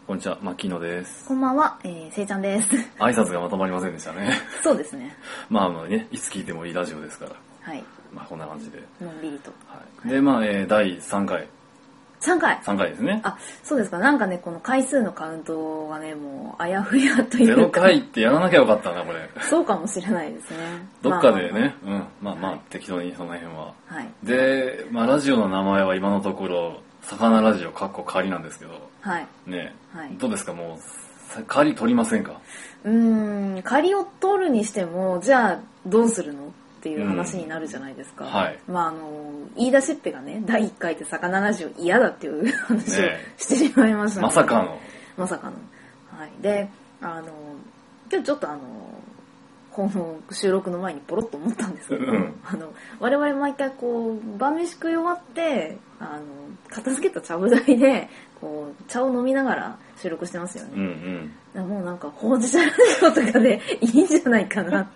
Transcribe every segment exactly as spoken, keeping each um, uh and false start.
こんにちは、マキノです。 こんばんは、えー、せいちゃんです。 挨拶がまとまりませんでしたね。 そうですね。 まあまあね、いつ聞いてもいいラジオですから。 はい。 まあこんな感じで。 のんびりと。 はい。で、まあ、えー、だいさんかい。 さんかい。 さんかいですね。 あ、そうですか。なんかね、この回数のカウントがね、もう、あやふやというか。 ゼロかいってやらなきゃよかったな、これ。 そうかもしれないですね。 どっかでね、まあまあまあ、うん、まあまあ、 はい、 適当にその辺は。 はい。 で、まあラジオの名前は今のところ、魚ラジオかっこ仮なんですけど。 はい。 ね、 はい、 どうですか、もう、仮取りませんか？ うーん、仮を取るにしても、じゃあ、どうするのっていう話になるじゃないですか。 うん、はい。 まああの、言い出しっぺがね、だいいっかいで魚ラジオ嫌だっていう話をしてしまいました、ね、 まさかの。 まさかの。はい。で、あの、今日ちょっとあの、この収録の前にポロッと思ったんですけど、うん、あの我々毎回こう晩飯食い終わってあの片付けた茶ぶ台でこう茶を飲みながら収録してますよね。うんうん、だからもうなんかほうじ茶ラジオとかでいいんじゃないかなって。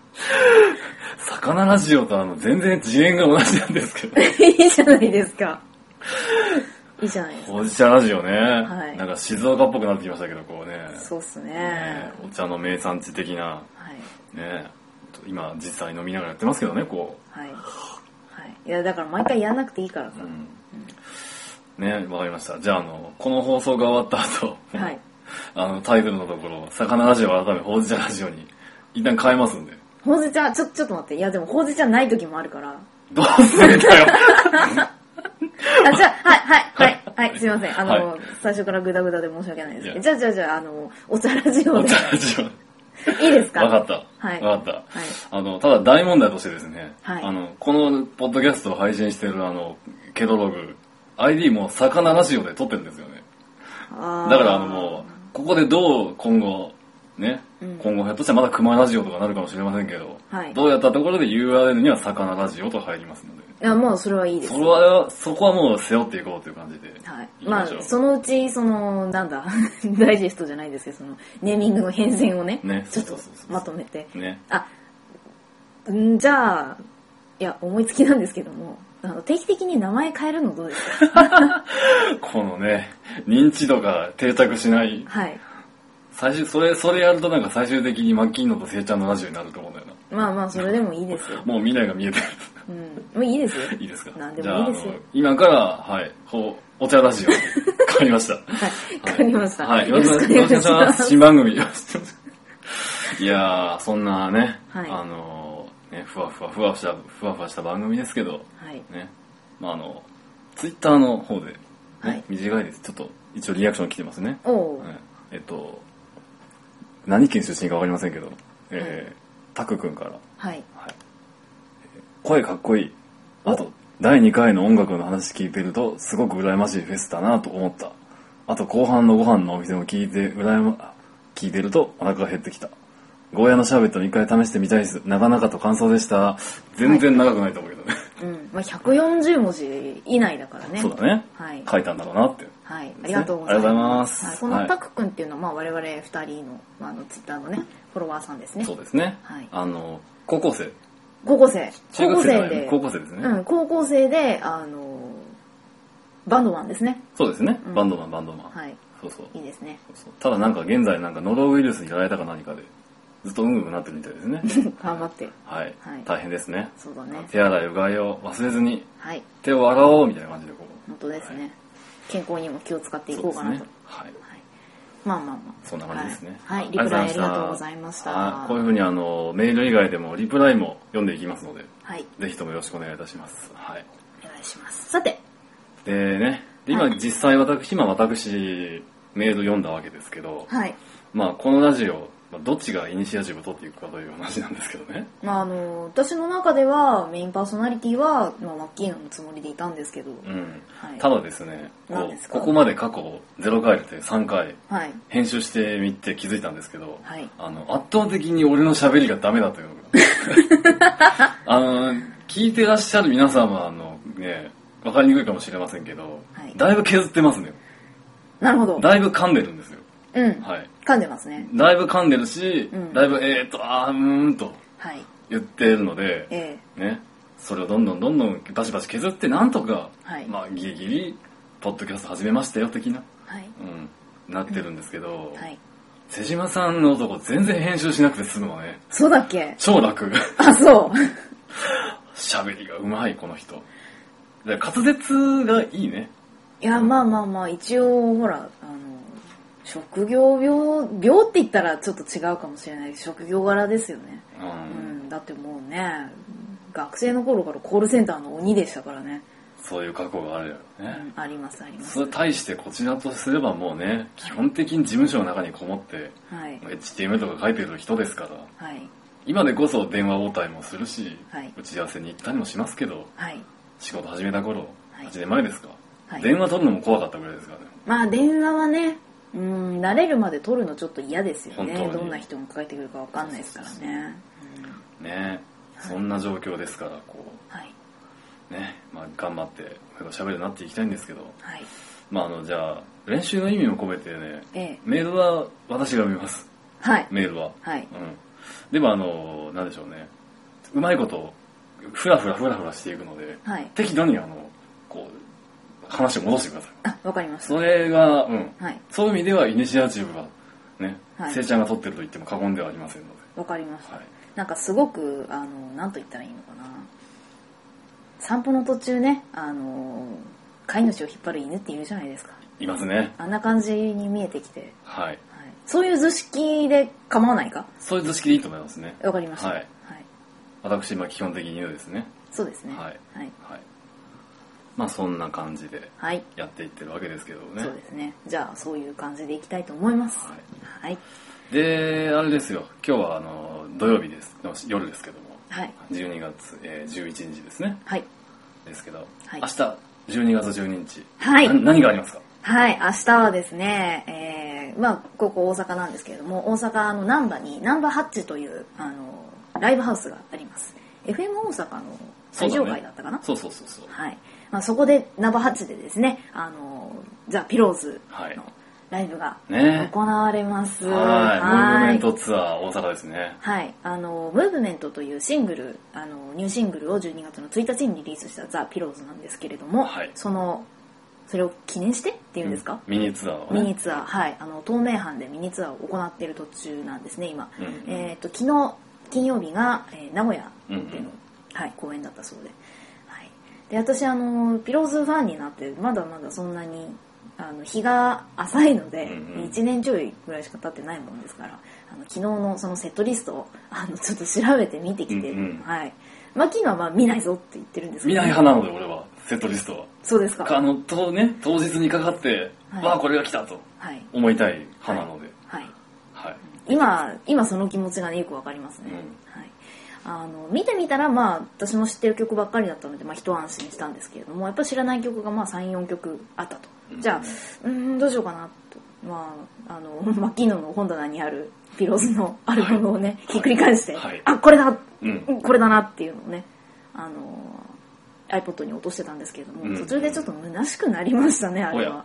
魚ラジオとあの全然次元が同じなんですけど。 いいじゃないですか。いいじゃないですか。 ほうじ茶ラジオね、 はい。 なんか静岡っぽくなってきましたけど、こうね。 そうっすね。 ね、お茶の名産地的な。ね、今実際飲みながらやってますけどね、こう。はい。はい。いやだから毎回やんなくていいからさ。うんうん、ね、わかりました。じゃああのこの放送が終わった後、はい、あのタイトルのところ魚ラジオ改めほうじ茶ラジオに一旦変えますんで。 ほうじ茶ちょちょっと待って、いやでもほうじ茶ない時もあるから。 どうするんだよ。 あ、じゃあ、はい、はい、はい、はい、すいません。あの、はい、最初からグダグダで申し訳ないですけど。じゃあ、じゃあ、じゃあ、あの、お茶ラジオで。 お茶ラジオ。 いいですか？ わかった。はい。わかった。はい。あの、ただ大問題としてですね、はい。あの、このポッドキャストを配信してるあの、ケドログ、アイディー も魚ラジオで撮ってるんですよね。あだからあのもう、ここでどう今後、ね、うん、今後ひょっとしたらまだ熊ラジオとかなるかもしれませんけど、はい、どうやったところで ユーアールエル には魚ラジオと入りますので。 いや、もうそれはいいです。 それは、そこはもう背負っていこうという感じで。 はい。まあ、そのうち、その、なんだ、ダイジェストじゃないですけど、その、ネーミングの変遷をね、ねちょっとまとめて。ね。あ、んじゃあ、いや、思いつきなんですけども、あの定期的に名前変えるのどうですか？ このね、認知度が定着しない。はい。最終、それ、それやるとなんか最終的にマッキーノとセイちゃんのラジオになると思うんだよな。 まあまあ、それでもいいですよ。 もう未来が見えてる。 うん。もういいですよ。 いいですか。 なんでもいいですよ。 今から、はい、ほう、お茶ラジオに変わりました。はい、 変わりました。 はい、よろしくお願いします。新番組。いやー、そんなね、はい、あのー、ね、ふわふわ、ふわふわした、ふわふわした番組ですけど、はい。ね、まああの、ツイッターの方で、ね、はい、短いです。ちょっと、一応リアクション来てますね。おね、えっと、何県出身かわかりませんけど、えー、タク君から、はい。はい、声かっこいい。あと、だいにかいの音楽の話聞いてると、すごく羨ましいフェスだなと思った。あと、後半のご飯のお店も聞いて、羨ま、聞いてるとお腹が減ってきた。ゴーヤのシャーベットも一回試してみたいです。なかなかと感想でした。全然長くないと思うけどね。 はい、うん。まあ、ひゃくよんじゅうもじ以内だからね。 そうだね。はい。書いたんだろうなって。 はい。ありがとうございます。 ありがとうございます。 はい、このタク君っていうのは、まあ、我々ふたりの、まあ、あの、ツイッターのね、フォロワーさんですね。 そうですね。はい。あの、高校生。 高校生。 高校生で。高校生ですね。 うん、高校生で、あの、バンドマンですね。 そうですね。うん、バンドマン、バンドマン。はい。そうそう。 いいですね。 そうそう。ただなんか現在なんか喉ウイルスにやられたか何かで、ずっとうんうんなってるみたいですね。 頑張って。 はい。はい、大変ですね。 そうだね。 手洗いうがいを忘れずに、はい、手を洗おうみたいな感じでこう。 本当ですね。はい、健康にも気を使っていこうかなと。ね、はい。はい、まあまあまあ。 そんな感じですね。 はい。はい、リプライありがとうございました。 こういうふうにあの、メール以外でもリプライも読んでいきますので、はい。ぜひともよろしくお願いいたします。はい。 お願いします。さて。 でね、で今、はい、実際私、今私、メール読んだわけですけど、はい。まあ、このラジオ、どっちがイニシアチブを取っていくかという話なんですけどね。 まああの私の中ではメインパーソナリティは、まあ、マッキーノのつもりでいたんですけど、うんはい、ただですねこうここまで過去ゼロかいでさんかい、はい、編集してみて気づいたんですけど、はい、あの圧倒的に俺の喋りがダメだというのがあの聞いてらっしゃる皆さんはあの、ね、分かりにくいかもしれませんけど、はい、だいぶ削ってますね。 なるほど。 だいぶ噛んでるんですよ。 うん、はい、噛んでますね。 だいぶ噛んでるし、うん、だいぶえーっとあーうーんと言ってるので、はいね、それをどんどんどんどんバシバシ削ってなんとか、はいまあ、ギリギリポッドキャスト始めましたよ的な、はいうん、 なってるんですけど、うんはい、瀬島さんの男全然編集しなくて済むのね。 そうだっけ？ 超楽。 あ、そう。 喋りがうまいこの人。で滑舌がいいね。 いや、まあまあまあ一応ほらあの職業病病って言ったらちょっと違うかもしれないけど職業柄ですよね。うん、うん、だってもうね学生の頃からコールセンターの鬼でしたからね。 そういう過去があるよね、 うん、ありますあります。 それ対してこちらとすればもうね基本的に事務所の中にこもって、はい、エイチティーエムエル とか書いてる人ですから、はい、今でこそ電話応対もするし、はい、打ち合わせに行ったりもしますけど、はい、仕事始めた頃、はい、はちねんまえですか、はい、電話取るのも怖かったぐらいですからね。 まあ電話はねうん、慣れるまで取るのちょっと嫌ですよね。どんな人もかけてくるか分かんないですからね。 うん、ねえ、はい、そんな状況ですからこう、はい、ね、まあ頑張って喋るようになっていきたいんですけど、はい、まああのじゃあ練習の意味も込めてね、ええ、メールは私が読みます。はい。メールは。はい。うん。でもあのなんでしょうね、うまいことフラフラフラフラしていくので、はい、適度にあのこう。話を戻してください。 あ、わかりました。 それが、うん、はい、そういう意味ではイニシアチブはね、はい、せいちゃんが取ってると言っても過言ではありませんので。 わかりました。はい、なんかすごくあのなんと言ったらいいのかな。散歩の途中ね、あの飼い主を引っ張る犬っているじゃないですか。 いますね。 あんな感じに見えてきて。 はい。はい、 そういう図式で構わないか？ そういう図式でいいと思いますね。 わかりました。はい。はい、 私今基本的に犬ですね。 そうですね。 はい。はい。はい、まあそんな感じでやっていってるわけですけどね、はい、 そうですね。じゃあそういう感じでいきたいと思います。はい、はい、 であれですよ、今日はあの土曜日です夜ですけども、はい、じゅうにがつ、えー、じゅういちにちですね、はい、ですけど、はい、明日じゅうにがつじゅうににち、はい、何がありますか？ はい、明日はですね、えー、まあここ大阪なんですけれども、大阪の難波に難波ハッチというあのライブハウスがあります。 エフエム 大阪の最上階だったかな。 そう、ね、そうそうそうそう、 はい、まあ、そこでナバハッチでですね、あのザ・ピローズのライブが行われます。 はい、はい、ムーブメントツアー大阪ですね。 はい、あのムーブメントというシングル、あのニューシングルをじゅうにがつのついたちにリリースしたザ・ピローズなんですけれども、はい、そのそれを記念してっていうんですか、 うん、ミニツアーを、 ね、ミニツアー、はい、あの東名阪でミニツアーを行っている途中なんですね今、うんうん、えっと昨日金曜日が、えー、名古屋での、うんうん、はい、公演だったそうで、で私あのピローズファンになってまだまだそんなにあの日が浅いので、うんうん、いちねんちょいぐらいしか経ってないもんですから、あの昨日のそのセットリストをあのちょっと調べて見てきて、うんうん、はい、マキンはまあ見ないぞって言ってるんですけど、 見ない派なので俺はセットリストは。 そうですか。 あのと、ね、当日にかかって、はい、わあこれが来たと思いたい派なので、はいはいはい、今今その気持ちがねよくわかりますね。うん、はい、あの見てみたらまあ私も知ってる曲ばっかりだったので、まあ、一安心したんですけれども、やっぱり知らない曲がまあ さん,よん 曲あったと、うん、じゃあうーんどうしようかなと、まああのマッキーノの本棚にあるピローズのアルバムをね、はい、ひっくり返して、はい、あこれだ、うん、これだなっていうのをね、あの iPod に落としてたんですけれども、うん、途中でちょっと虚しくなりましたねあれは。はい、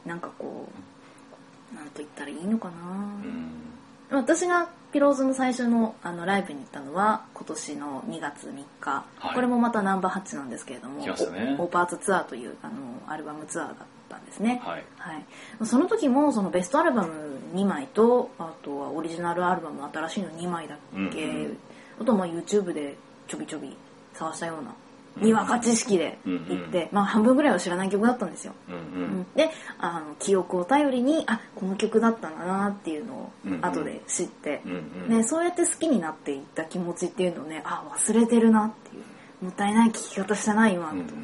なんかこうなんと言ったらいいのかな、うん、私がピローズの最初 の, あのライブに行ったのは今年のにがつみっか、はい、これもまたナンバーハッチなんですけれども、ね、オーパーツツアーというあのアルバムツアーだったんですね、はいはい、その時もそのベストアルバムにまいとあとはオリジナルアルバム新しいのにまいだっけ、うんうん、あとまあ YouTube でちょびちょび探したようなにわか知識で行って、うんうん、まあ半分ぐらいは知らない曲だったんですよ、うんうん、であの記憶を頼りにあこの曲だったんだなっていうのを後で知って、うんうん、ね、そうやって好きになっていった気持ちっていうのをねあ忘れてるなっていうもったいない聴き方したな今と、うんうんうん、はい、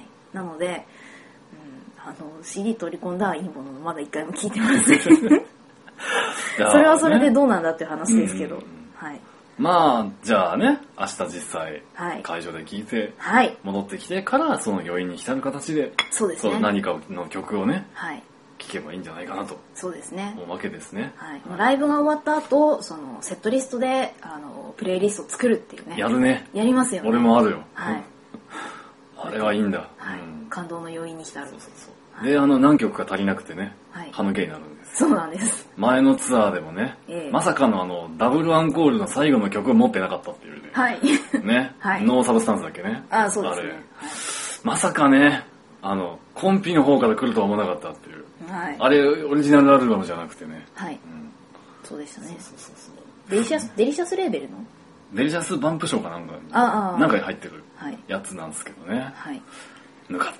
なので、うん、あの シーディー 取り込んだいいものまだ一回も聴いてませんそれはそれでどうなんだっていう話ですけど、うんうん、はい、 まあじゃあね明日実際会場で聴いて、はい、戻ってきてからその余韻に浸る形で、そうですね、その何かの曲をね、はい、聴けばいいんじゃないかなと、そうですね、思うわけですね、 はいはい、ライブが終わった後そのセットリストであのプレイリストを作るっていうね、 やるね、 やりますよね、 俺もあるよ、はい、あれはいいんだ、 はい、うん、感動の余韻に浸る、そうそうそう、 はい、であの何曲か足りなくてね、はい、歯抜けになるんです。 そうなんです。 前のツアーでもね、ええ、まさかのあのダブルアンコールの最後の曲を持ってなかったっていうね。はい。ね、はい、ノーサブスタンスだっけね。 あ、そうですね。あれ、はい、 まさかね、あのコンピの方から来るとは思わなかったっていう。 はい、 あれオリジナルアルバムじゃなくてね。 はい、うん、そうでしたね。そうそうそうそう。デリシャスデリシャスレーベルのデリシャスバンプショーかなんかになんかに入ってるはいやつなんですけどね。 はい。 ぬかった。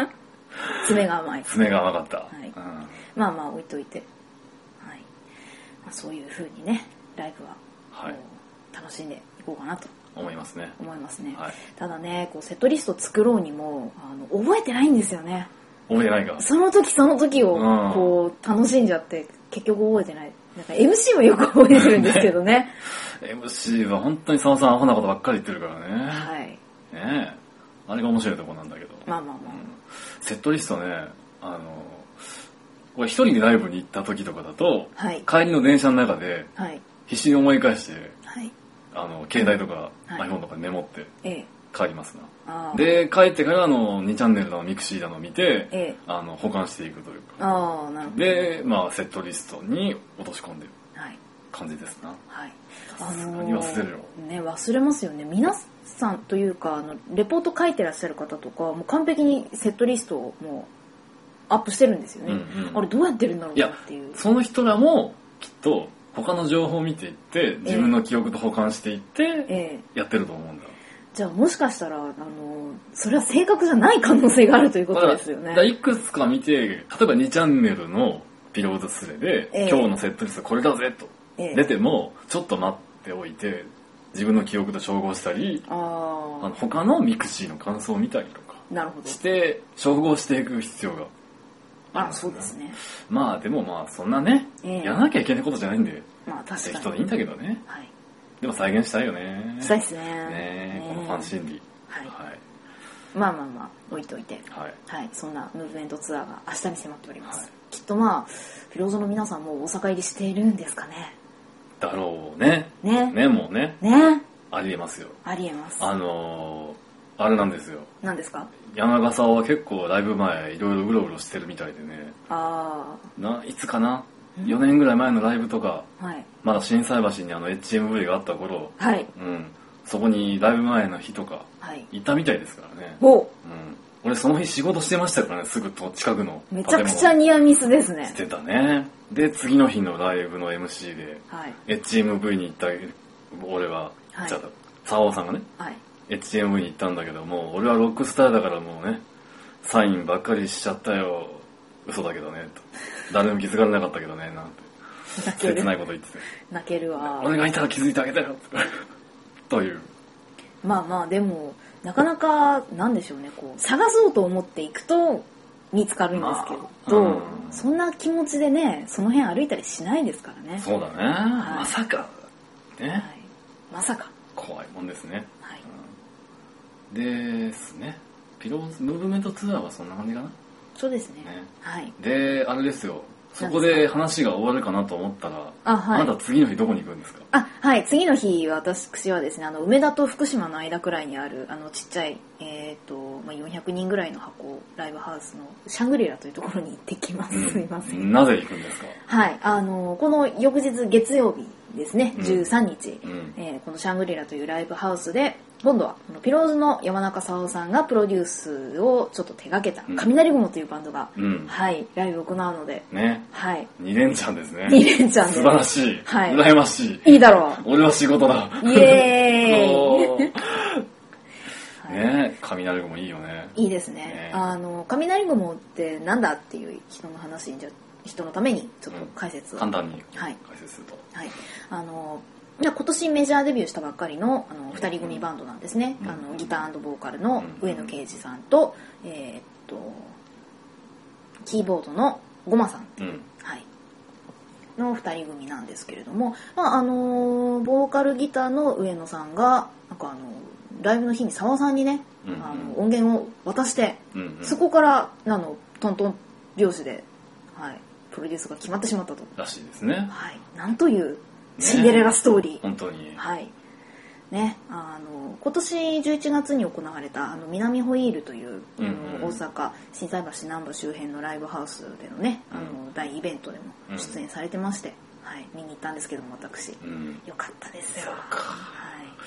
爪が甘い。 爪が甘かった。はい。 うん、まあまあ置いといて、はい。まあ、そういう風にねライブは、はい、楽しんでいこうかなと思いますね。 思いますね。 はい、 ただねこうセットリスト作ろうにもあの覚えてないんですよね。 覚えてないか。 その時その時をこう楽しんじゃって結局覚えてない。なんか エムシー もよく覚えてるんですけどね。 ねエムシー は本当に澤さんアホなことばっかり言ってるからね。 はい。 ねえ。あれが面白いとこなんだけど。 まあまあまあ。うん、 セットリストね、あの、これ一人でライブに行った時とかだと、 はい、 帰りの電車の中で、 はい、 必死に思い返して、 はい、 あの携帯とか iPhone とかメモって帰りますな。で、帰ってからあのにチャンネルのミクシーだの見て、 ええ、 あの保管していくというか。 ああ、なるほど。 で、まあセットリストに落とし込んでる感じですな。 はい。 さすがに忘れるよ。 ね、忘れますよね。皆さんというかあのレポート書いてらっしゃる方とかもう完璧にセットリストをもうアップしてるんですよね。うんうん、あれどうやってるんだろうなっていう。 いや、その人らもきっと他の情報を見ていって自分の記憶と保管していってやってると思うんだ。ええ、 じゃあもしかしたらあのそれは正確じゃない可能性があるということですよね。 だからいくつか見て、例えばにチャンネルのピローズスレで、ええ、今日のセットリストこれだぜと出ても、ええ、ちょっと待っておいて自分の記憶と照合したり、ああの他のミクシーの感想を見たりとかして照合していく必要がある。そうですね。 まあでもまあそんなね、ええ、やらなきゃいけないことじゃないんで、 まあ確かに適当でいいんだけどね。 はい。 でも再現したいよね。 したいですね。 ね、このファン心理。 はい。はい、まあまあまあ置いといて、はい、はい、そんなムーブメントツアーが明日に迫っております。はい、きっとまあフィローズの皆さんも大阪入りしているんですかね。 だろうね。 ね。 ね、もうね。 ね。 ありえますよ。 ありえます。 あのー、あれなんですよ。 何ですか？ 山笠は結構ライブ前いろいろうろうろしてるみたいでね。 ああ。ないつかなよねんぐらい前のライブとか、 はい、 まだ心斎橋にあの エイチエムブイ があった頃、 はい、 うん、そこにライブ前の日とかいたみたいですからね。 お、 うん、俺その日仕事してましたからね、すぐと近くのめちゃくちゃニアミスですね。 してたね。で次の日のライブの エムシー で、はい、エイチエムブイ に行った俺は、はい、じゃあ沢尾さんがね、はい、エイチエムブイ に行ったんだけども、俺はロックスターだからもうねサインばっかりしちゃったよ、嘘だけどねと、誰も気づかれなかったけどねなんて切ないこと言ってて、 泣けるわ。 俺がいたら気づいてあげたよという。 まあまあでもなかなかなんでしょうね、こう探そうと思っていくと見つかるんですけど、まあ、うん、そんな気持ちでねその辺歩いたりしないですからね。 そうだね、はい、まさかね、はい、 まさか怖いもんですね。 はい、 うん、ですね。ピローズムーブメントツアーはそんな感じかな。 そうですね。 ね、 はい。 であれですよ、そこで話が終わるかなと思ったら、あ、はい、あなた次の日どこに行くんですか？ あ、はい、次の日私はですね、あの梅田と福島の間くらいにあるあのちっちゃい、えーとまあ、よんひゃくにんぐらいの箱ライブハウスのシャングリラというところに行ってきます。うん、すいません。 なぜ行くんですか？ はい、あのこの翌日月曜日ですね、じゅうさんにち、うん、えー、このシャングリラというライブハウスで今度はこのピローズの山中沙央さんがプロデュースをちょっと手掛けた雷雲というバンドが、うん、はい、ライブを行うので、 ね、 はい、 に連チャンですね。 に連チャンで素晴らしい、はい、羨ましい。 いいだろう。 俺は仕事だ。 イエーイ。 ね、雷雲いいよね。 いいですね。ね、あの雷雲ってなんだっていう人の話にじゃ人のためにちょっと解説を、 うん、簡単に解説すると、 はい、はい、あの今年メジャーデビューしたばっかりのあのふたり組バンドなんですね。うん、あのギター&ボーカルの上野啓二さんと、うん、えー、っとキーボードのゴマさん、うん、はい、のふたり組なんですけれども、まああのボーカルギターの上野さんがなんかあのライブの日に沢さんにね、うんうん、あの音源を渡して、うんうん、そこからあのトントン拍子で、はい、プロデュースが決まってしまったと。 らしいですね。 はい、なんというシンデレラストーリー、ね、 本当に、 はいね、あの今年じゅういちがつに行われたあの南ホイールという、うんうん、大阪心斎橋難波周辺のライブハウスでのね、うん、あの大イベントでも出演されてまして、うん、はい、見に行ったんですけども私、うん、よかったですよ。 はい、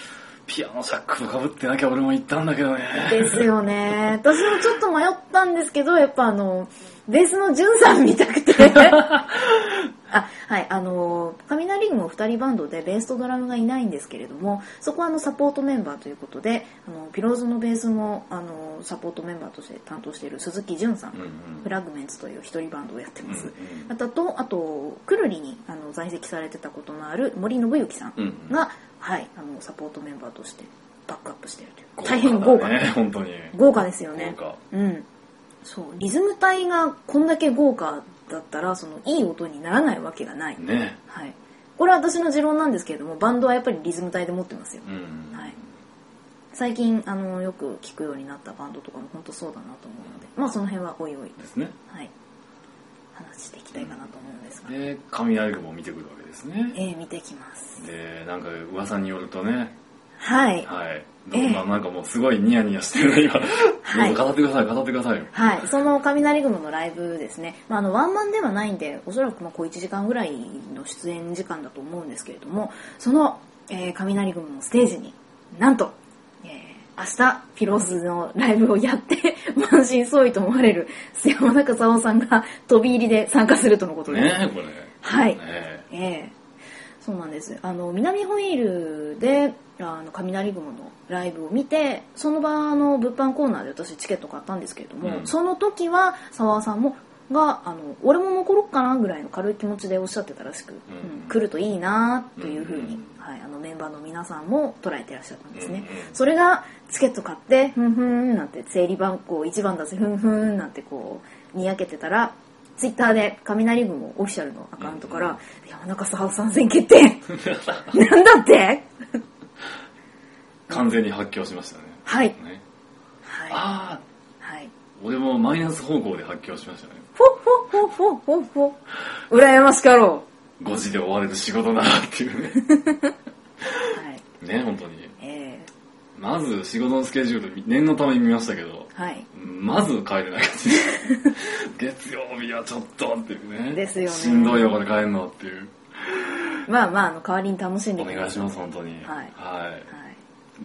ピアノシャックとかぶってなきゃ俺も行ったんだけどね。 ですよね。私もちょっと迷ったんですけど、やっぱあの、ベースのジュンさん見たくて。あ、はい、あの、雷雲ふたりバンドでベースとドラムがいないんですけれども、そこはあのサポートメンバーということで、あのピローズのベースもあのサポートメンバーとして担当している鈴木純さん、うんうん、フラグメンツという一人バンドをやってます。うんうん、あと、あと、くるりにあの在籍されてたことのある森信之さんが、うんうん、はい、あのサポートメンバーとしてバックアップしているという。大変豪華ね、本当に。 豪華ですよね。 豪華。 うん。そう、リズム隊がこんだけ豪華だったら、そのいい音にならないわけがない。 ね。 はい。これは私の持論なんですけれども、バンドはやっぱりリズム隊で持ってますよ。うん、はい。最近あのよく聞くようになったバンドとかも本当そうだなと思うので、まあその辺はおいおいですね。 はい。話していきたいかなと思うんですが。 で、雷雲を見てくるわけですね。 ええー、見てきます。 で、なんか噂によるとね。 はい。 はい。どう、えー、まあなんかもうすごいニヤニヤしてる今。はい、どうぞ語ってください、語ってくださいよ。 はい。その雷雲のライブですね。まああのワンマンではないんで、おそらくまあ小いちじかんぐらいの出演時間だと思うんですけれども、その、えー、雷雲のステージになんと、えー、明日ピローズのライブをやって満身創痍と思われる山中沙央さんが飛び入りで参加するとのことです。 ねえこれ。 はい。 ねええーそうなんです。あの南ホイールであの雷雲のライブを見て、その場の物販コーナーで私チケット買ったんですけれども、うん、その時は沢さんもがあの俺も残ろっかなぐらいの軽い気持ちでおっしゃってたらしく、うんうん、来るといいなというふうに、うんうんはい、あのメンバーの皆さんも捉えてらっしゃったんですね。うんうん、それがチケット買ってふんふんなんて整理番号いちばんだぜふんふんなんてこうにやけてたら。ツイッターで雷雲オフィシャルのアカウントから、うんうん、山中沙央参戦決定なんだって完全に発狂しましたね。 はい、 ねはい、 ああ、はい、 俺もマイナス方向で発狂しましたね。 ほほほほほほ羨ましかろうごじで終われる仕事だなっていうねはいね本当に、 えー、まず仕事のスケジュール念のために見ましたけど、 はい、 まず帰れない月曜日はちょっとっていうね。 ですよね。 しんどいよこれ帰るのっていう。 まあまああの代わりに楽しんでください。 お願いします本当に。 はい。 はい。はい、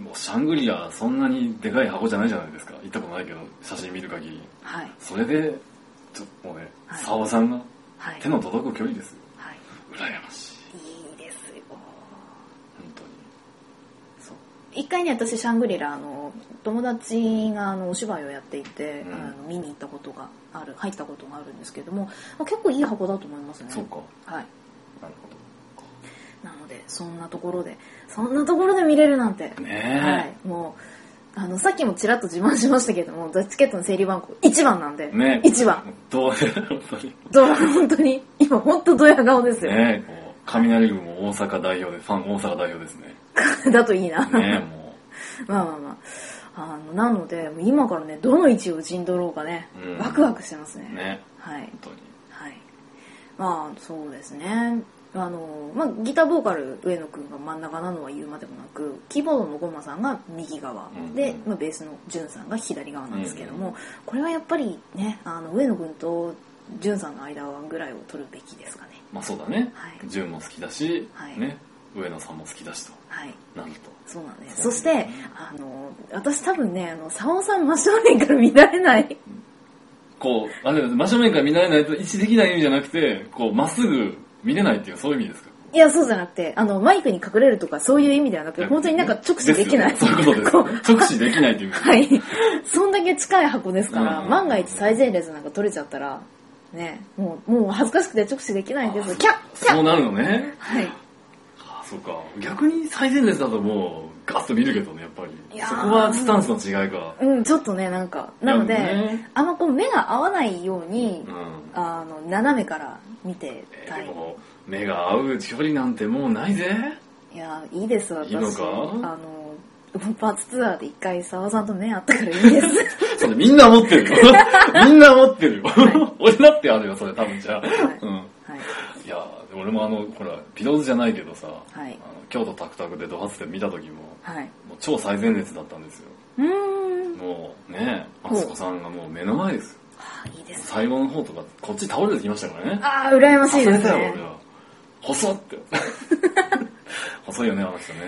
もうシャングリラそんなにでかい箱じゃないじゃないですか。行ったことないけど写真見る限り。 はい。 それでちょっともうね、はい、沙央さんが手の届く距離ですよ。はい。羨ましい。 いいですよ。本当に。 そう。一回ね私シャングリラあの友達があのお芝居をやっていて、うん、あの見に行ったことがある入ったことがあるんですけども結構いい箱だと思いますね。 そうか。 はい。 なるほど。なのでそんなところでそんなところで見れるなんて。 ねはい。もうあのさっきもちらっと自慢しましたけどもチケットの整理番号いちばんなんで。 ね。 いちばん。 どう本当に。 どう本当に今本当ドヤ顔ですよ。 ねこう雷雲大阪代表でファン大阪代表ですね。 だといいな。 ねもう。まあまあまあ。あのなので今からねどの位置を陣取ろうかね、うん、ワクワクしてますね。 ね。 はい。 本当に。 はい。まあそうですね。あのまあギターボーカル上野くんが真ん中なのは言うまでもなく、キーボードのゴマさんが右側、うんうん、で、まあ、ベースのジュンさんが左側なんですけども、うんうん、これはやっぱりねあの上野くんとジュンさんの間はぐらいを取るべきですかね。 まあそうだね。 はい。 ジュンも好きだし、 はい、 ね上野さんも好きだしと。 はい。 なると。 そうなんです。そして、あの、私多分ね、あの、沙央さん真正面から見られない。 こう、あれ、真正面から見られないと位置できない意味じゃなくて、こう、まっすぐ見れないっていう、そういう意味ですか？ いや、そうじゃなくて、あの、マイクに隠れるとかそういう意味ではなくて、本当になんか直視できない。 そういうことです。直視できないっていう。 はい。そんだけ近い箱ですから、万が一最前列なんか取れちゃったら、ね、もう、もう恥ずかしくて直視できないんです。キャッキャッそうなるのね。 はい。 そうか。逆に最前列だともうガッと見るけどねやっぱり。そこはスタンスの違いか。 うん、ちょっとねなんかなので、ね、あんまこう目が合わないように、うん、あの斜めから見てたい。 えー、でも目が合う距離なんてもうないぜ。 いやいいです私。 いいのか。 あのパーツツアーで一回沙央さんと目合ったからいいです。 それみんな持ってるよ。みんな持ってるよ。はい、俺だってあるよそれ多分じゃあ。はい。うん。はい。いや。俺もあのほらピローズじゃないけどさ、はい、あの京都タクタクでドハツで見た時も、はい、もう超最前列だったんですよ。 うーんもうねマツコさんがもう目の前ですよ。 あいいですね。 最後の方とかこっち倒れてきましたからね。 ああ羨ましいですね。 俺は細って細いよねあの人ね。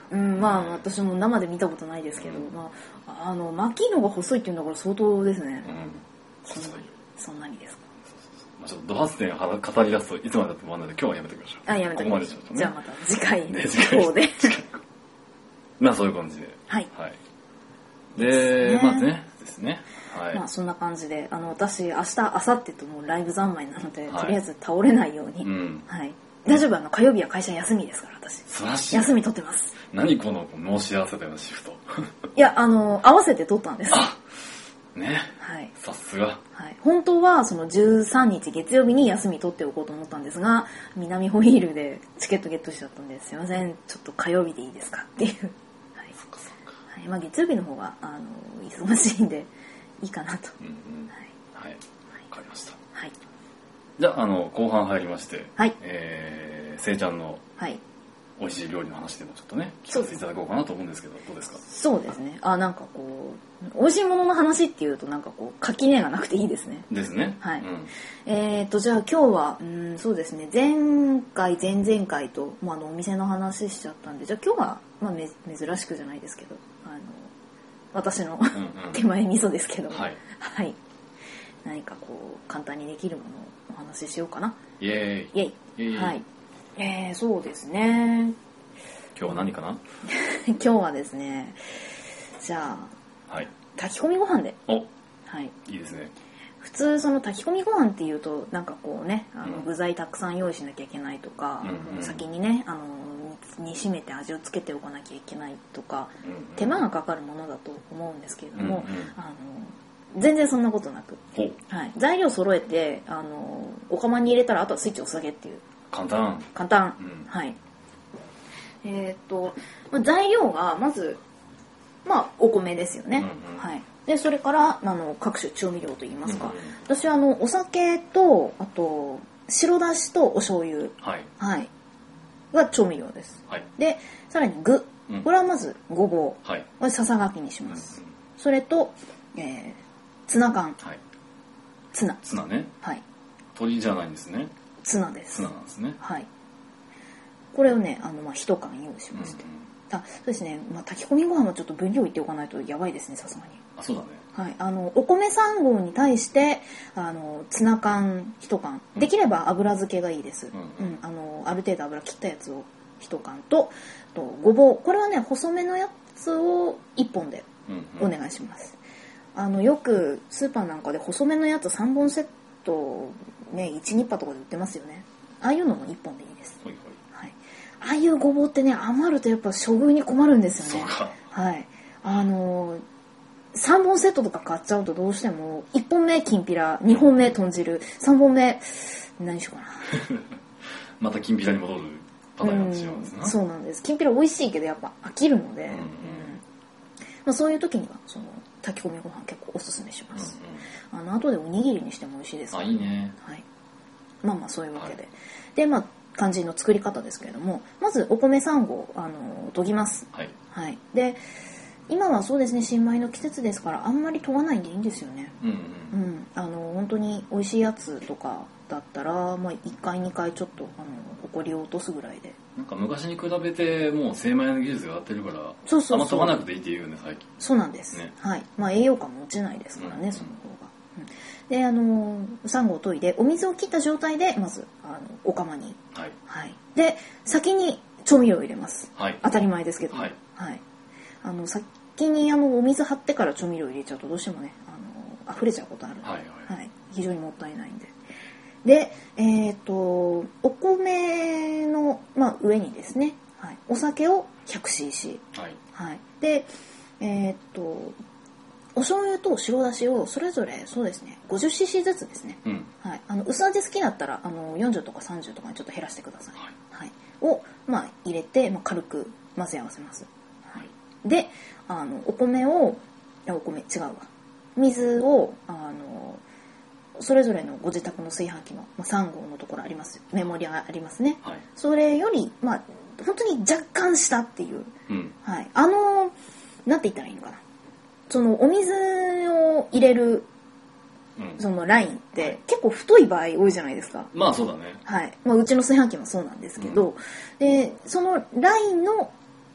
うん、まあ私も生で見たことないですけど、うん、まあ、あの巻きのが細いっていうんだから相当ですね。うん、そんなにそんなにですか。 まあ、ちょっとド発展語り出すといつまでだってもあるので今日はやめておきましょう。 あ、やめておきましょう。ここまでしましょう、ね。じゃあまた次回の方で。 まあそういう感じで。 はい。 はい、で、ね、まあねですね。はい、 まあそんな感じで、あの私明日明後日ともうライブ三昧なので、はい、とりあえず倒れないように。うん、はい。大丈夫、あの火曜日は会社休みですから私。 素晴らしい。 休み取ってます。 何この申し合わせたようなシフト。 いや、あの合わせて取ったんです。 あ、ね。 はい。 さすが。 はい。本当はそのじゅうさんにち月曜日に休み取っておこうと思ったんですが、南ホイールでチケットゲットしちゃったんで、すいません、ちょっと火曜日でいいですかっていう。はい。 そっかそっか。 はい。まあ月曜日の方があの忙しいんでいいかなと。 うんうん。はい。はい。わかりました。 はい。 じゃああの後半入りまして、 はい。 えー、せいちゃんのはい美味しい料理の話でもちょっとね聞かせていただこうかなと思うんですけど、どうですか？ そうですね。あ、なんかこう美味しいものの話っていうとなんかこう垣根がなくていいですね。 ですね。 はい。うん、えっとじゃあ今日はうんそうですね、前回前々回ともうあのお店の話しちゃったんで、じゃあ今日はまあめ珍しくじゃないですけど、あの私のうん、うん、手前味噌ですけども、はい、はい、何かこう簡単にできるものをお話ししようかな。 イエーイ。 イエイ。イエイ。はい。えー、そうですね。 今日は何かな？ 今日はですね、じゃあ、はい、炊き込みご飯で。 お、 はい。 いいですね。 普通その炊き込みご飯っていうとなんかこうね、あの具材たくさん用意しなきゃいけないとか、うんうん、先にねあの煮しめて味をつけておかなきゃいけないとか、うんうん、手間がかかるものだと思うんですけれども、うんうん、あの全然そんなことなく、はい、材料揃えてあのお釜に入れたらあとはスイッチ押すだけっていう。 簡単。 簡単。うん、はい。えっと、材料がまず、まあ、お米ですよね。うんうん、はい。で、それから、あの、各種調味料といいますか。うんうん、私は、あの、お酒と、あと、白だしとお醤油。 はい。 はい。が調味料です。 はい。 で、さらに具。うん、これはまず、ごぼう。 はい。 これ、ささがきにします。うんうん、それと、えー、ツナ缶。 はい。 ツナ。 ツナね。 はい。 鶏じゃないんですね。 ツナです。 ツナなんですね。 はい。これをね、あの、まあ、一缶用意しまして。うんうん、あ、そうですね。まあ、炊き込みご飯もちょっと分量言っておかないとやばいですね、さすがに。 あ、そうだね。 はい。あの、お米さん合に対して、あの、ツナ缶一缶。できれば油漬けがいいです。うん、うんうん。あの、ある程度油切ったやつを一缶と、とごぼう。これはね、細めのやつを一本でお願いします。うんうん、あの、よくスーパーなんかで細めのやつさんぼんセット、ね、いちニッパとかで売ってますよね。ああいうのもいっぽんでいいです。 はいはい、 はい。ああいうごぼうってね、余るとやっぱ処遇に困るんですよね。 そうか。 はい。あのー、さんぼんセットとか買っちゃうとどうしても、いっぽんめきんぴら、にほんめ豚汁、さんぼんめ、何しようかな。 またきんぴらに戻るパターンになってしまうんですね。 そうなんです。きんぴら美味しいけどやっぱ飽きるので、うんうんうん、まあ、そういう時にはその炊き込みご飯結構おすすめします。うんうん、あの後でおにぎりにしても美味しいですから、 ね。あ、いいね。 はい。まあまあそういうわけで、はい、でまあ肝心の作り方ですけれども、まずお米さん合あの研ぎます。 はい。 はい。で今はそうですね、新米の季節ですからあんまり研がないんでいいんですよね。 うんうん。 うん、あの本当に美味しいやつとかだったら、まあ、いっかいにかいちょっとあの埃を落とすぐらいで。 なんか昔に比べてもう精米の技術が上がってるから、 そうそうそう、 あんま研がなくていいって言うよね最近。 そうなんです。ね、はい。まあ栄養価も落ちないですからね、うんうん、その方が。うん、であのさん合研いでお水を切った状態でまずあのお釜に。 はい。 はい。で先に調味料を入れます。 はい。 当たり前ですけど。 はい。 はい。あの先にあのお水張ってから調味料入れちゃうとどうしてもねあの溢れちゃうことあるので、 はいはいはい、非常にもったいないんで。で、えっとお米の、まあ、上にですね、はい、お酒を ひゃくシーシー、 はいはい、で、えっとお醤油と白だしをそれぞれそうですね ごじゅっシーシー ずつですね、 うん、 はい、あの薄味好きだったらあのよんじゅうとかさんじゅうとかにちょっと減らしてください、はいはい、を、まあ、入れて、まあ、軽く混ぜ合わせます、はい、であのお米をお米違うわ水をあのそれぞれのご自宅の炊飯器のさん合のところありますメモリありますね、はい、それよりまあ本当に若干下っていう、 うんはい、あのなんて言ったらいいのかな、そのお水を入れる、うん、そのラインって結構太い場合多いじゃないですか。 まあそうだね、 はい、まあ、うちの炊飯器もそうなんですけど、うん、でそのラインの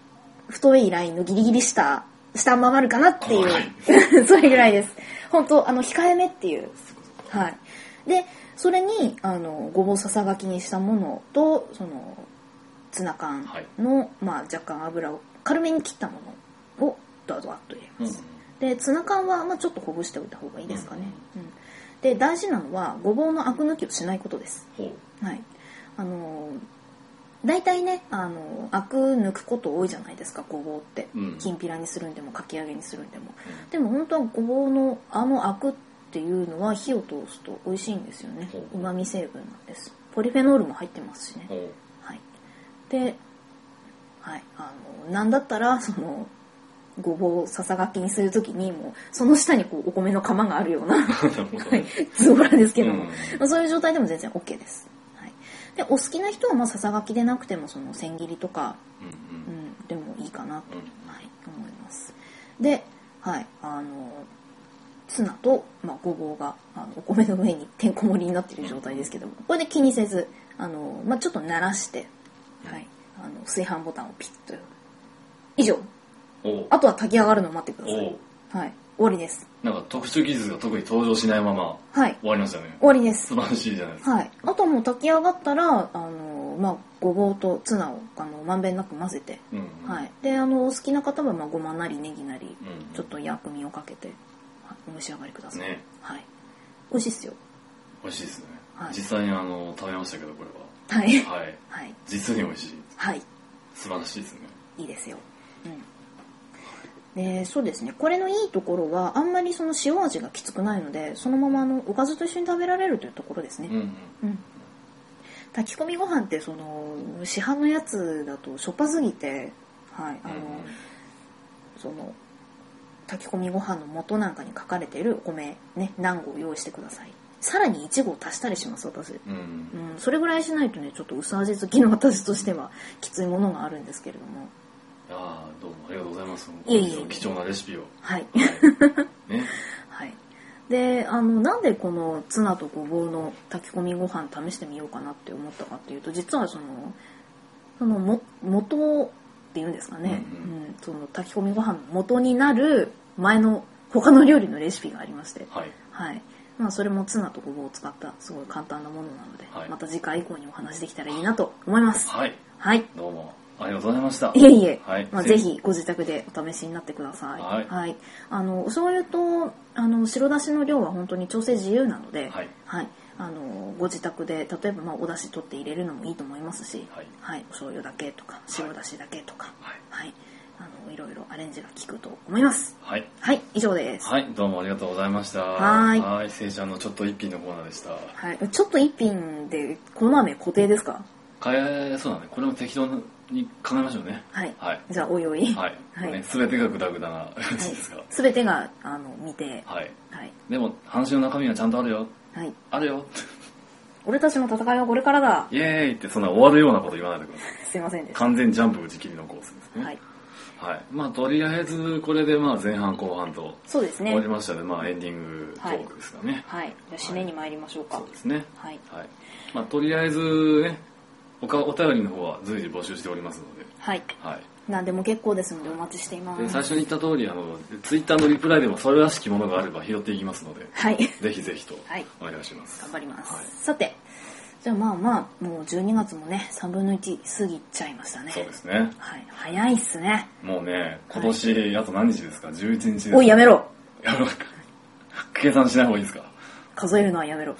太いラインのギリギリ下下回るかなっていうそれぐらいです。本当あの控えめっていう。はい。でそれにあのごぼうささがきにしたものとそのツナ缶の、はい、まあ、若干油を軽めに切ったものをドワドワっと入れます。うん、でツナ缶は、まあ、ちょっとほぐしておいた方がいいですかね。うんうん、で大事なのはごぼうのアク抜きをしないことです。はい。あの大体ねあのアク抜くこと多いじゃないですかごぼうって、うん、きんぴらにするんでもかき揚げにするんでも、うん、でも本当はごぼうのあのアクっていうのは火を通すと美味しいんですよね。うまみ成分なんです。ポリフェノールも入ってますしね。はい、で、はい、あのなんだったらそのごぼうをささがきにするときにもうその下にこうお米の釜があるようなズボラですけども、うん、そういう状態でも全然 OK です。でお好きな人はまあささがきでなくてもその千切りとか、うんうんうん、でもいいかなと、うんはい、思います。で、はい、あのツナと、まあ、ごぼうがあのお米の上にてんこ盛りになっている状態ですけども、これで気にせずあの、まあ、ちょっと慣らして、はい、あの炊飯ボタンをピッと以上あとは炊き上がるのを待ってください。はい、終わりです。 なんか特殊技術が特に登場しないまま終わりましたね。 終わりです。 素晴らしいじゃないですか。 はい。あとはもう炊き上がったらあのまあごぼうとツナをあのまんべんなく混ぜて、うんうん、はい。であのお好きな方はまあごまなりネギなり、うんうん、ちょっと薬味をかけて、はい、お召し上がりください。ね。はい。美味しいですよ。 美味しいですね。はい、実際にあの食べましたけどこれは。はい。 はい。はい。実に美味しい。 はい。 素晴らしいですね。 いいですよ。うん。でそうですねこれのいいところはあんまりその塩味がきつくないのでそのままあのおかずと一緒に食べられるというところですね。うんうんうん、炊き込みご飯ってその市販のやつだとしょっぱすぎて、はいあの、うんうん、その炊き込みご飯の素なんかに書かれているお米ね何合用意してください。さらにいち合足したりします私、うんうんうん、それぐらいしないとねちょっと薄味好きの私としてはきついものがあるんですけれども。 ああどうもありがとうございます。 いえいえ貴重なレシピを。 はい。ね。はい。で、あのなんでこのツナとごぼうの炊き込みご飯試してみようかなって思ったかっていうと、実はそのそのも元っていうんですかね。うん、うんうん、その炊き込みご飯の元になる前の他の料理のレシピがありまして、はい。はい。まあそれもツナとごぼうを使ったすごい簡単なものなので、はい、また次回以降にお話できたらいいなと思います。 はい。 はい。 どうも。ありがとうございました。 いえいえ、 はいまあ、ぜひご自宅でお試しになってください。はい。はい、あのお醤油とあの白だしの量は本当に調整自由なので、はい。はい、あのご自宅で例えばまあお出汁取って入れるのもいいと思いますし、はい。はい、お醤油だけとか白だしだけとか、はい。はい、あのいろいろアレンジが効くと思います。はい。はい、以上です。 はい、どうもありがとうございました。はい。はい、せいちゃんのちょっと一品のコーナーでした。 はい。ちょっと一品でコーナー名固定ですか？ 変えそうだね。これも適当に考えましょうね。 はい。はい、じゃあおいおい。 はい。はいね、全てがグダグダな感じですか。 すべ、はい、てがあの見て。はい。 はい。でも話の中身はちゃんとあるよ。はい。あるよ。 俺たちの戦いはこれからだ。 イエーイってそんな終わるようなこと言わないでください。 すいませんでした。 完全ジャンプ打ち切りのコースですね。はい。はい。まあとりあえずこれでまあ前半後半とそうですね。 終わりましたので、まあエンディングトークですかね。 はい。はい、じゃあ締めに参りましょうか。 はい、そうですね。はい。はい。まあとりあえずね。お, かお便りの方は随時募集しておりますので、はい、はい、 何でも結構ですのでお待ちしています。 で最初に言った通りあのツイッターのリプライでもそれらしきものがあれば拾っていきますので、はい、ぜひぜひとお願いします。 頑張ります。はい、さて、じゃあまあまあもうじゅうにがつもねさんぶんのいち過ぎちゃいましたね。 そうですね。 はい、早いっすね。 もうね今年、はい、あと何日ですか？じゅういちにちです、ね。 おいやめろ。 やめろ。計算しない方がいいですか？ 数えるのはやめろ。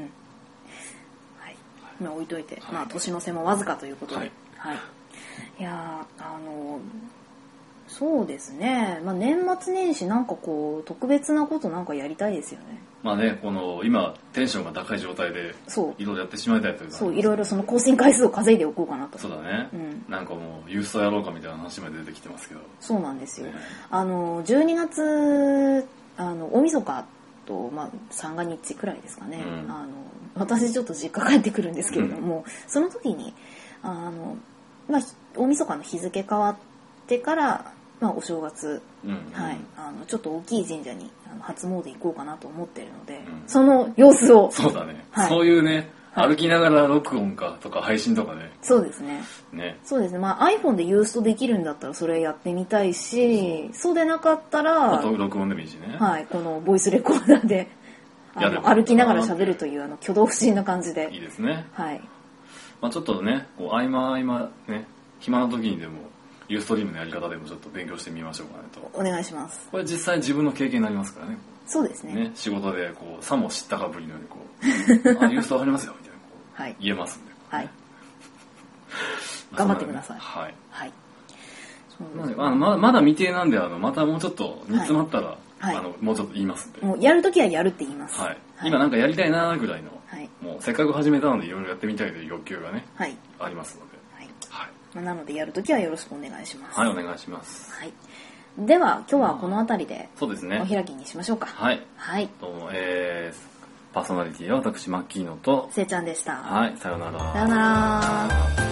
まあ、置いといて、はい、まあ年の瀬もわずかということで、はいはい、いやあのそうですね、まあ、年末年始なんかこう特別なことなんかやりたいですよね。 まあねこの今テンションが高い状態でいろいろやってしまいたいというそういろいろその更新回数を稼いでおこうかなと。 そうだね、うん、なんかもうユーストやろうかみたいな話まで出てきてますけど。 そうなんですよ、ね、あのじゅうにがつあの大晦日と、まあ、三が日くらいですかね、うん、あの私ちょっと実家帰ってくるんですけれども、うん、その時にあの、まあ、大晦日の日付変わってから、まあ、お正月、うんうん、はい、あのちょっと大きい神社にあの初詣行こうかなと思っているので、うん、その様子をそうだね、はい、そういうね歩きながら録音かとか配信とかね。 そうですね。 ね。 そうですね。まあ iPhone でユーストできるんだったらそれやってみたいし、そうでなかったら、 あと録音でもいいしね。 はい、このボイスレコーダーで、あの歩きながら喋るというあの挙動不審な感じで。 いいですね。 はい。 まあちょっとね、こう合間合間ね、暇な時にでも、ユーストリームのやり方でもちょっと勉強してみましょうかねと。 お願いします。 これ実際自分の経験になりますからね。 そうですね。 ね、仕事でこうさも知ったかぶりのようにこう、あ、ユーストありますよみたいなこう、はい、言えますんで。 はい。頑張ってください。 はい。 はい。 あのまだまだ未定なんであのまたもうちょっと煮詰まったら、はい、あのもうちょっと言いますんで。 もうやるときはやるって言います。 はい。はい、今なんかやりたいなぐらいの、はい、もうせっかく始めたのでいろいろやってみたいという欲求がね、はい、ありますので。はい。 はい。なのでやるときはよろしくお願いします。 はい、お願いします。 はい。では今日はこの辺りで、 そうですね。 お開きにしましょうか。 はい。 はい。 どうも、えー、パーソナリティは私マッキーノとせいちゃんでした。 はい、さようなら。 さようなら。